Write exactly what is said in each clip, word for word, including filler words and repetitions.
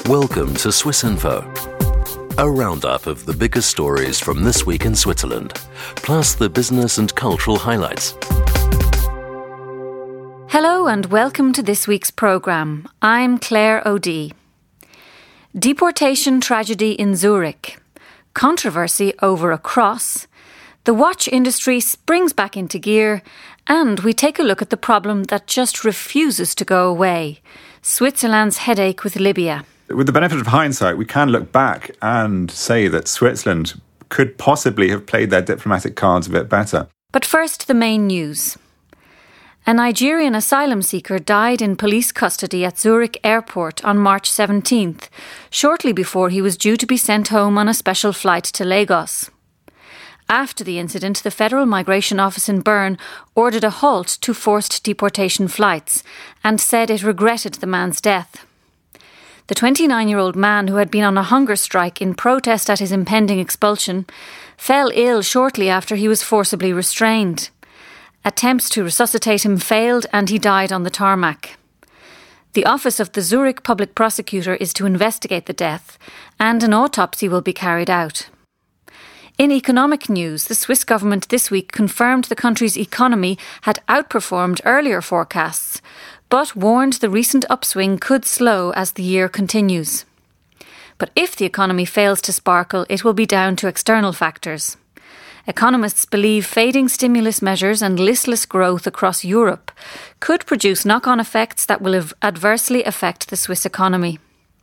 Welcome to Swiss Info, a roundup of the biggest stories from this week in Switzerland, plus the business and cultural highlights. Hello and welcome to this week's programme. I'm Claire O'Dea. Deportation tragedy in Zurich, controversy over a cross, the watch industry springs back into gear, and we take a look at the problem that just refuses to go away, Switzerland's headache with Libya. With the benefit of hindsight, we can look back and say that Switzerland could possibly have played their diplomatic cards a bit better. But first, the main news. A Nigerian asylum seeker died in police custody at Zurich Airport on March seventeenth, shortly before he was due to be sent home on a special flight to Lagos. After the incident, the Federal Migration Office in Bern ordered a halt to forced deportation flights and said it regretted the man's death. The twenty-nine-year-old man, who had been on a hunger strike in protest at his impending expulsion, fell ill shortly after he was forcibly restrained. Attempts to resuscitate him failed and he died on the tarmac. The office of the Zurich public prosecutor is to investigate the death, and an autopsy will be carried out. In economic news, the Swiss government this week confirmed the country's economy had outperformed earlier forecasts, but warned the recent upswing could slow as the year continues. But if the economy fails to sparkle, it will be down to external factors. Economists believe fading stimulus measures and listless growth across Europe could produce knock-on effects that will adversely affect the Swiss economy.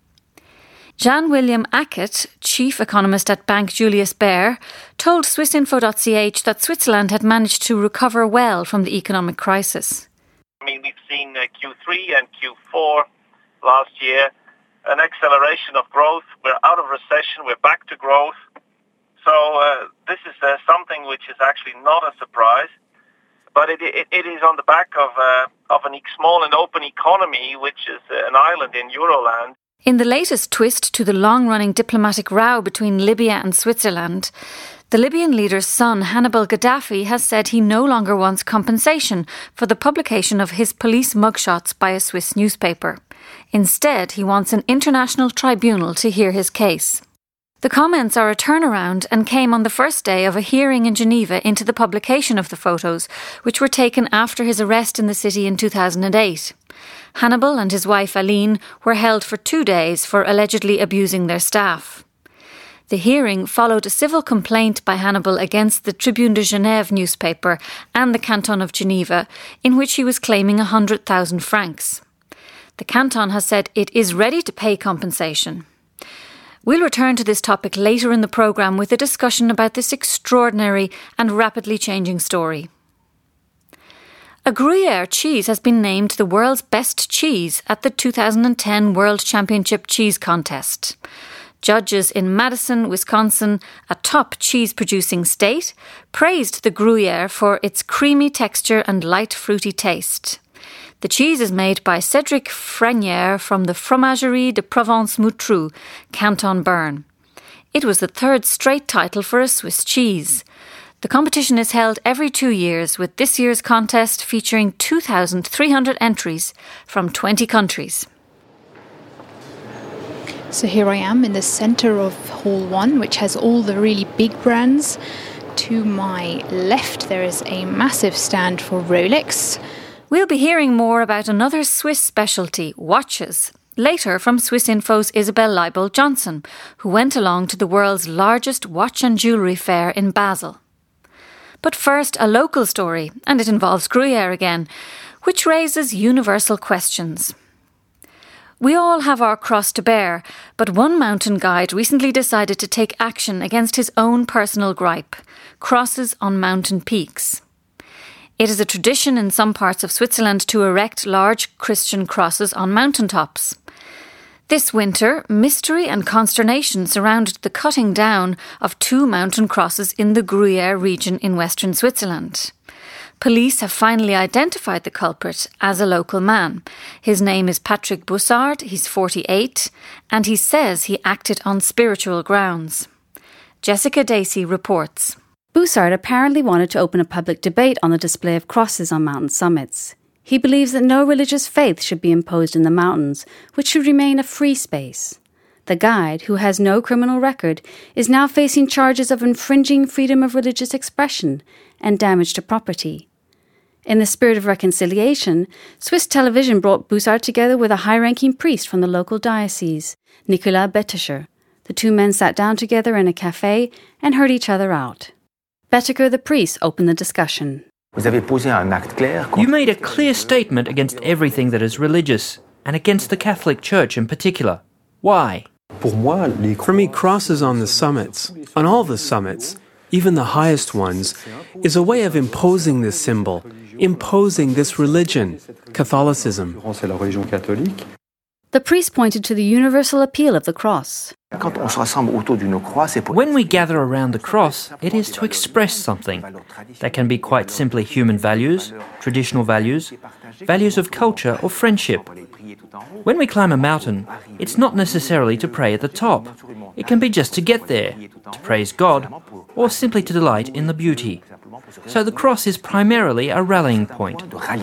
Jan-Willem Ackett, chief economist at Bank Julius Baer, told Swissinfo dot c h that Switzerland had managed to recover well from the economic crisis. I mean, we've seen uh, Q three and Q four last year, an acceleration of growth. We're out of recession. We're back to growth. So uh, this is uh, something which is actually not a surprise, but it, it, it is on the back of, uh, of a small and open economy, which is uh, an island in Euroland. In the latest twist to the long-running diplomatic row between Libya and Switzerland, the Libyan leader's son, Hannibal Gaddafi, has said he no longer wants compensation for the publication of his police mugshots by a Swiss newspaper. Instead, he wants an international tribunal to hear his case. The comments are a turnaround and came on the first day of a hearing in Geneva into the publication of the photos, which were taken after his arrest in the city in two thousand eight. Hannibal and his wife Aline were held for two days for allegedly abusing their staff. The hearing followed a civil complaint by Hannibal against the Tribune de Genève newspaper and the Canton of Geneva, in which he was claiming one hundred thousand francs. The canton has said it is ready to pay compensation. We'll return to this topic later in the programme with a discussion about this extraordinary and rapidly changing story. A Gruyère cheese has been named the world's best cheese at the two thousand ten World Championship Cheese Contest. Judges in Madison, Wisconsin, a top cheese-producing state, praised the Gruyère for its creamy texture and light fruity taste. The cheese is made by Cédric Frenière from the Fromagerie de Provence-Moutrou, Canton Bern. It was the third straight title for a Swiss cheese. The competition is held every two years, with this year's contest featuring two thousand three hundred entries from twenty countries. So here I am in the centre of Hall one, which has all the really big brands. To my left, there is a massive stand for Rolex. We'll be hearing more about another Swiss specialty, watches, later from Swissinfo's Isabel Leibold-Johnson, who went along to the world's largest watch and jewellery fair in Basel. But first, a local story, and it involves Gruyère again, which raises universal questions. We all have our cross to bear, but one mountain guide recently decided to take action against his own personal gripe, crosses on mountain peaks. It is a tradition in some parts of Switzerland to erect large Christian crosses on mountaintops. This winter, mystery and consternation surrounded the cutting down of two mountain crosses in the Gruyère region in western Switzerland. Police have finally identified the culprit as a local man. His name is Patrick Bussard, he's forty-eight, and he says he acted on spiritual grounds. Jessica Dacey reports. Bussard apparently wanted to open a public debate on the display of crosses on mountain summits. He believes that no religious faith should be imposed in the mountains, which should remain a free space. The guide, who has no criminal record, is now facing charges of infringing freedom of religious expression and damage to property. In the spirit of reconciliation, Swiss television brought Bussard together with a high-ranking priest from the local diocese, Nicolas Bettecher. The two men sat down together in a cafe and heard each other out. Bettecher, the priest, opened the discussion. You made a clear statement against everything that is religious, and against the Catholic Church in particular. Why? For me, crosses on the summits, on all the summits, even the highest ones, is a way of imposing this symbol, imposing this religion, Catholicism. The priest pointed to the universal appeal of the cross. When we gather around the cross, it is to express something. That can be quite simply human values, traditional values, values of culture or friendship. When we climb a mountain, it's not necessarily to pray at the top. It can be just to get there, to praise God, or simply to delight in the beauty. So the cross is primarily a rallying point.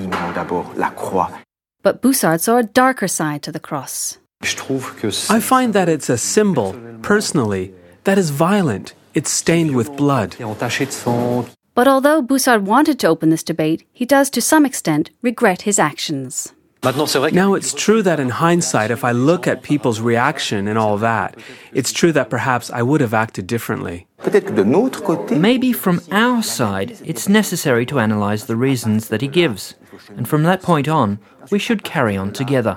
But Bussard saw a darker side to the cross. I find that it's a symbol, personally, that is violent. It's stained with blood. But although Bussard wanted to open this debate, he does to some extent regret his actions. Now, it's true that in hindsight, if I look at people's reaction and all that, it's true that perhaps I would have acted differently. Maybe from our side, it's necessary to analyse the reasons that he gives. And from that point on, we should carry on together.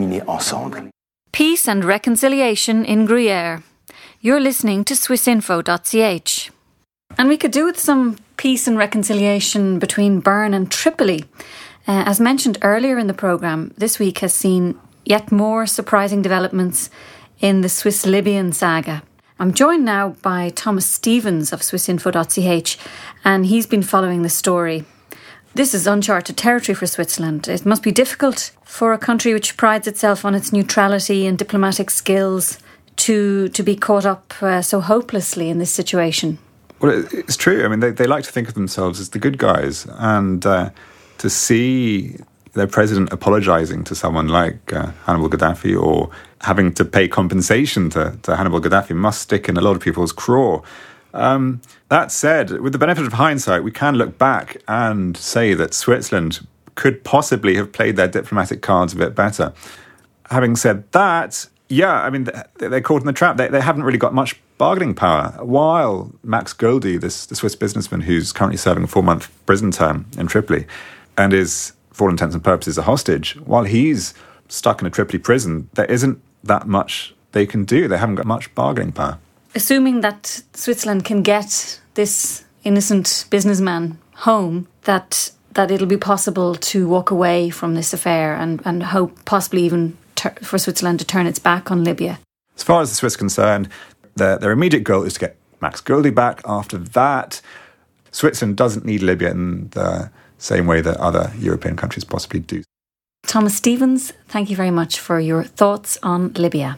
Peace and reconciliation in Gruyere. You're listening to swiss info dot c h. And we could do with some peace and reconciliation between Bern and Tripoli. Uh, as mentioned earlier in the programme, this week has seen yet more surprising developments in the Swiss-Libyan saga. I'm joined now by Thomas Stevens of swiss info dot c h, and he's been following the story. This is uncharted territory for Switzerland. It must be difficult for a country which prides itself on its neutrality and diplomatic skills to to be caught up uh, so hopelessly in this situation. Well, it's true. I mean, they, they like to think of themselves as the good guys, and uh, to see their president apologising to someone like uh, Hannibal Gaddafi or having to pay compensation to, to Hannibal Gaddafi must stick in a lot of people's craw. Um, that said, with the benefit of hindsight, we can look back and say that Switzerland could possibly have played their diplomatic cards a bit better. Having said that, yeah, I mean, they're caught in the trap. They, they haven't really got much bargaining power. While Max Goldie, this the Swiss businessman who's currently serving a four-month prison term in Tripoli and is, for all intents and purposes, a hostage, while he's stuck in a Tripoli prison, there isn't that much they can do. They haven't got much bargaining power. Assuming that Switzerland can get this innocent businessman home, that that it'll be possible to walk away from this affair and, and hope possibly even ter- for Switzerland to turn its back on Libya. As far as the Swiss are concerned, their, their immediate goal is to get Max Goldie back. After that, Switzerland doesn't need Libya in the same way that other European countries possibly do. Thomas Stevens, thank you very much for your thoughts on Libya.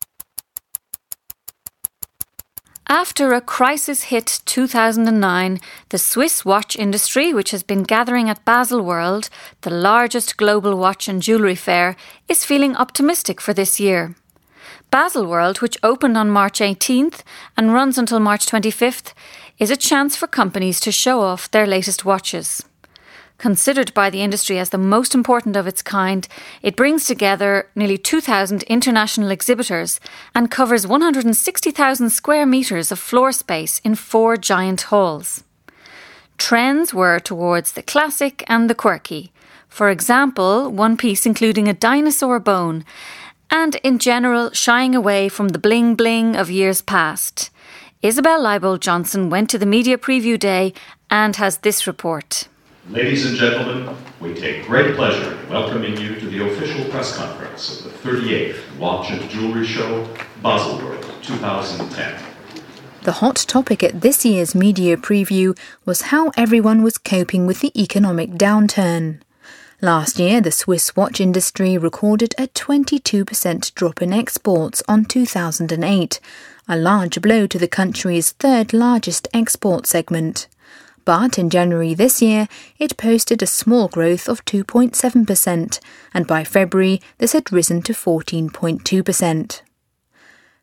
After a crisis-hit two thousand nine, the Swiss watch industry, which has been gathering at Baselworld, the largest global watch and jewellery fair, is feeling optimistic for this year. Baselworld, which opened on March eighteenth and runs until March twenty-fifth, is a chance for companies to show off their latest watches. Considered by the industry as the most important of its kind, it brings together nearly two thousand international exhibitors and covers one hundred sixty thousand square metres of floor space in four giant halls. Trends were towards the classic and the quirky. For example, one piece including a dinosaur bone, and in general shying away from the bling-bling of years past. Isabel Leibold-Johnson went to the media preview day and has this report. Ladies and gentlemen, we take great pleasure in welcoming you to the official press conference of the thirty-eighth Watch and Jewelry Show, Baselworld twenty ten. The hot topic at this year's media preview was how everyone was coping with the economic downturn. Last year, the Swiss watch industry recorded a twenty-two percent drop in exports on two thousand eight, a large blow to the country's third largest export segment. But in January this year, it posted a small growth of two point seven percent, and by February this had risen to fourteen point two percent.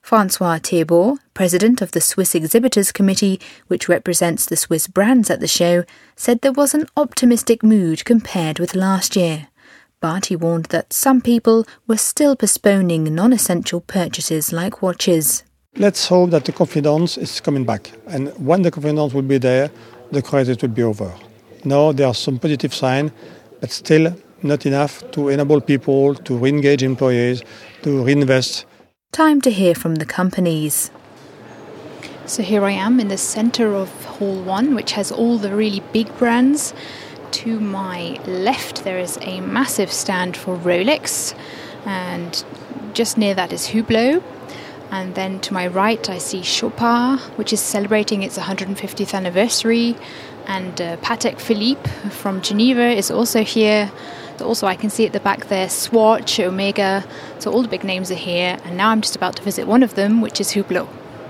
François Thiebaud, president of the Swiss Exhibitors Committee, which represents the Swiss brands at the show, said there was an optimistic mood compared with last year. But he warned that some people were still postponing non-essential purchases like watches. Let's hope that the confidence is coming back. And when the confidence will be there, the crisis will be over. Now there are some positive signs, but still not enough to enable people to re-engage employees, to reinvest. Time to hear from the companies. So here I am in the centre of Hall one, which has all the really big brands. To my left there is a massive stand for Rolex, and just near that is Hublot. And then to my right I see Chopard, which is celebrating its one hundred fiftieth anniversary, and uh, Patek Philippe from Geneva is also here. Also, I can see at the back there Swatch, Omega, so all the big names are here. And now I'm just about to visit one of them, which is Hublot.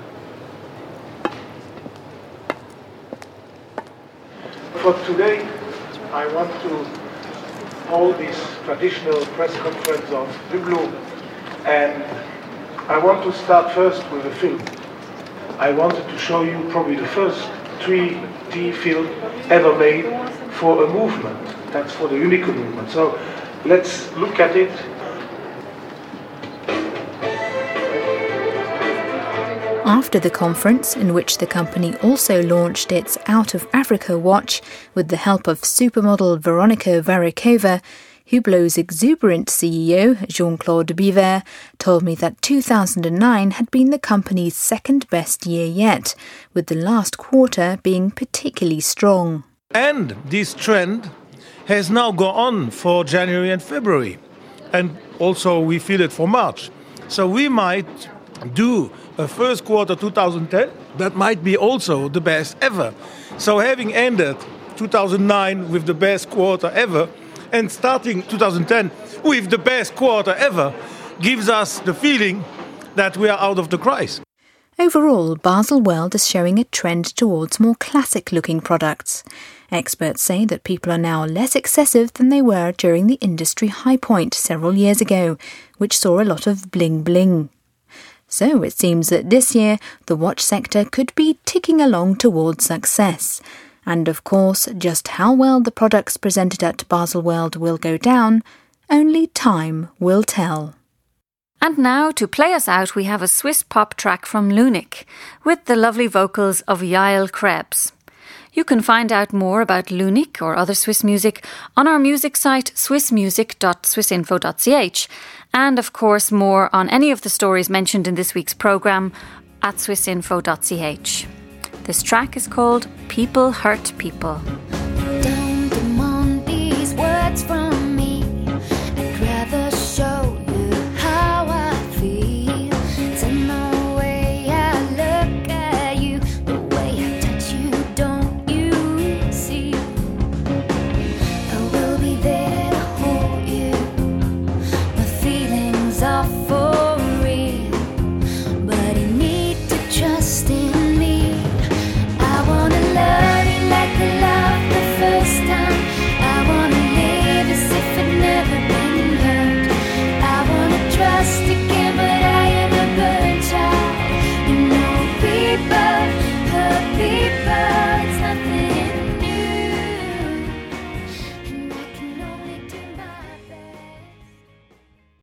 For today, I want to hold this traditional press conference of Hublot, and I want to start first with a film. I wanted to show you probably the first three D film ever made for a movement. That's for the Unico movement. So let's look at it. After the conference, in which the company also launched its Out of Africa watch with the help of supermodel Veronika Varykova, Hublot's exuberant C E O, Jean-Claude Biver, told me that two thousand nine had been the company's second best year yet, with the last quarter being particularly strong. And this trend has now gone on for January and February, and also we feel it for March. So we might do a first quarter two thousand ten that might be also the best ever. So having ended two thousand nine with the best quarter ever and starting two thousand ten with the best quarter ever gives us the feeling that we are out of the crisis. Overall, Baselworld is showing a trend towards more classic-looking products. Experts say that people are now less excessive than they were during the industry high point several years ago, which saw a lot of bling-bling. So it seems that this year the watch sector could be ticking along towards success. And of course, just how well the products presented at Baselworld will go down, only time will tell. And now, to play us out, we have a Swiss pop track from Lunik, with the lovely vocals of Yael Krebs. You can find out more about Lunik or other Swiss music on our music site swiss music dot swissinfo dot c h, and of course more on any of the stories mentioned in this week's programme at swissinfo dot c h. This track is called People Hurt People. Don't demand these words from